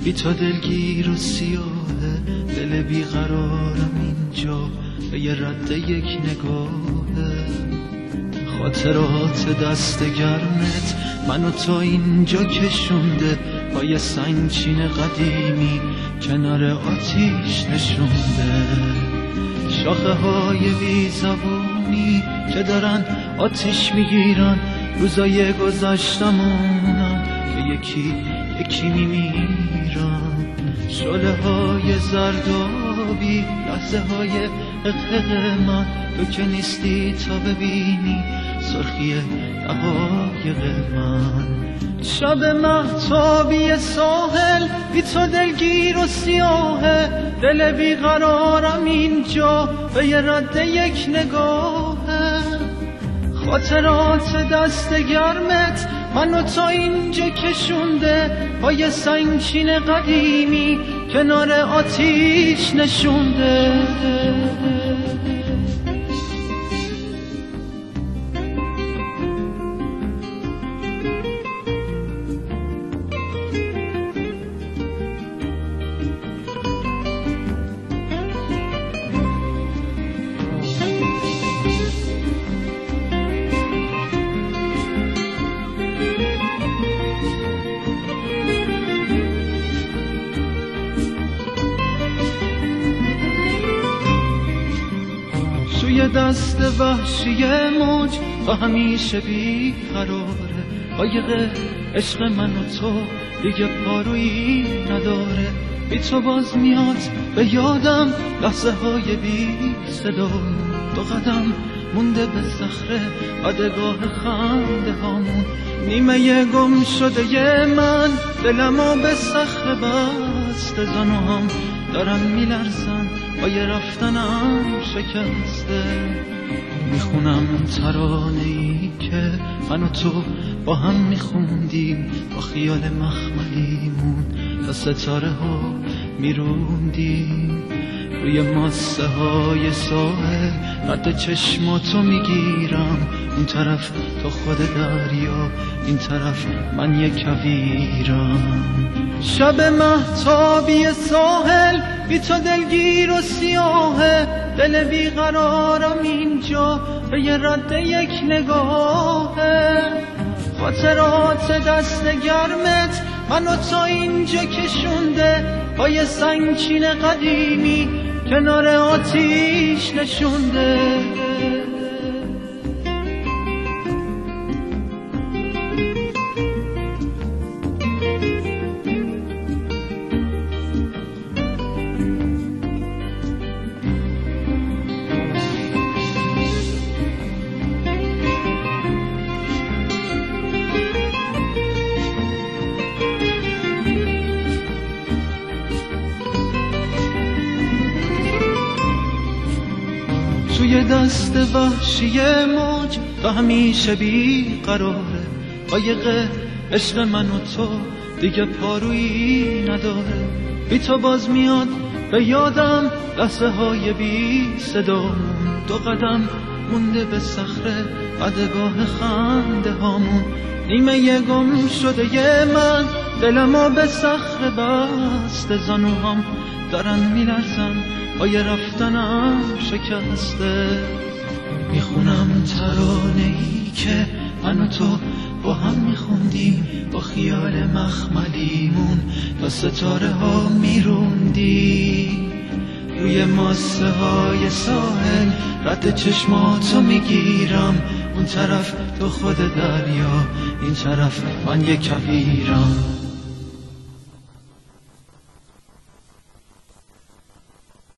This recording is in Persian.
بی تو دلگیر و سیاهه، دل بیقرارم اینجا به یه رد یک نگاهه. خاطرات دست گرمت منو تا اینجا کشونده، پای سنگچین قدیمی کنار آتیش نشونده. شاخه های بی زبونی که دارن آتیش میگیرن، روزای گذشتمونم که یکی یکی میمیرن. شعله های زردابی لحظه های حقیق من، تو که نیستی تا ببینی سرخی دقایق من. شب مهتابی ساحل بی تو دلگیر و سیاهه، دل بیقرارم اینجا به یه رد یک نگاهه. خاطرات دست گرمت منو تا اینجا کشونده، پای سنگچین قدیمی کنار آتیش نشونده. توی دست وحشی موج تا همیشه بی قراره، قایق عشق من و تو دیگه پارویی نداره. بی تو باز میاد به یادم لحظه های بی صدا، دو قدم مونده به صخره قدگاه خنده هامون. نیمه گم شده من دلمو به صخره بسته، زنو هم دارن میلرزن پای رفتنم شکسته. میخونم ترانه‌ای که من و تو با هم میخوندیم، با خیال مخملیمون تا ستاره ها میروندیم. روی ماسه های ساحل رد چشماتو میگیرم، اون طرف تو خود دریا، این طرف من یک کویرم. شب مهتابی ساحل بی تو دلگیر و سیاهه، دل بیقرارم اینجا به یه رد یک نگاهه. خاطرات دست گرمت منو تا اینجا کشونده، پای سنگچین قدیمی کنار آتیش نشونده. توی دست وحشی موج تا همیشه بی قراره، قایق عشق من و تو دیگه پارویی نداره. بی تو باز میاد به یادم لحظه های بی صدا، دو قدم مونده به صخره قدگاه خنده هامون. نیمه گم شده من دلمو به صخره بسته، زانوهام دارن میلرزن پای رفتنم شکسته. میخونم ترانه‌ای که من و تو با هم میخوندیم، با خیال مخملیمون تا ستاره ها میروندیم. روی ماسه های ساحل رد چشماتو میگیرم، اون طرف تو خود دریا، این طرف من یک کویرم.